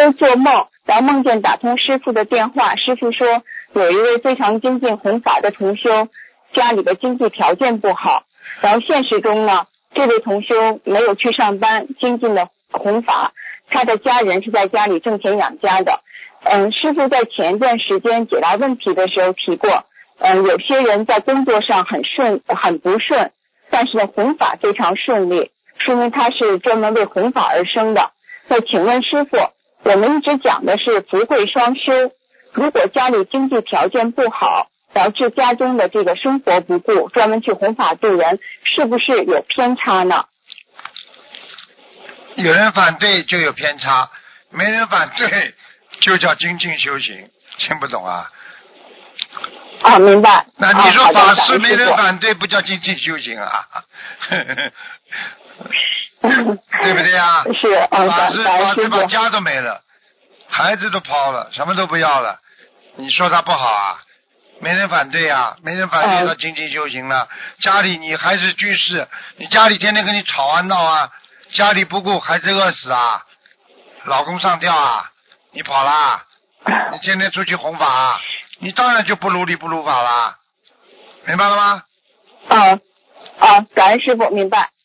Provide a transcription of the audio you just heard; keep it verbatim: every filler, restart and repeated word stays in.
天做梦，然后梦见打通师傅的电话，师傅说有一位非常精进弘法的同修，家里的经济条件不好，然后现实中呢，这位同修没有去上班，精进的弘法，他的家人是在家里挣钱养家的。嗯，师傅在前一段时间解答问题的时候提过，嗯，有些人在工作上很顺很不顺，但是呢弘法非常顺利，说明他是专门为弘法而生的。那请问师傅，我们一直讲的是福慧双修，如果家里经济条件不好，导致家中的这个生活不顾，专门去弘法度人，是不是有偏差呢？ 有人反对就有偏差，没人反对就叫精进修行，听不懂啊？ 啊，明白。 那你说啊、 法师没人反对不叫精进修行啊？对不对啊？ 是，嗯， 法师法师把师家都没了，孩子都抛了，什么都不要了，你说他不好啊？没人反对啊，没人反对他精进修行了。嗯、家里你还是居士，你家里天天跟你吵啊闹啊，家里不顾孩子饿死啊，老公上吊啊，你跑啦？你天天出去弘法啊，你当然就不如理不如法啦，明白了吗？ 嗯，啊，感恩师傅，明白。